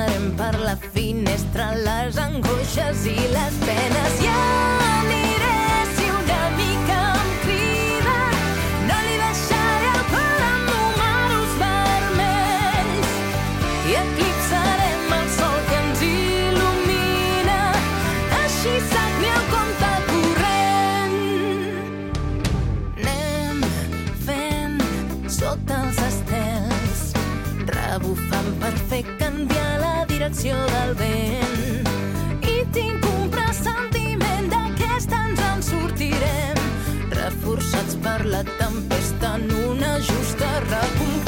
llançarem per la finestra les angoixes i les penes. Ja aniré si una mica em crida, no li deixaré el cor amb números vermells i eclipsarem el sol que ens il·lumina, així s'acri el compte corrent. Anem fent sota els estels, rebufant per fer canviar la direcció del vent, i tinc un pressentiment d'aquesta ens en sortirem, reforçats per la tempesta en una justa recompensa.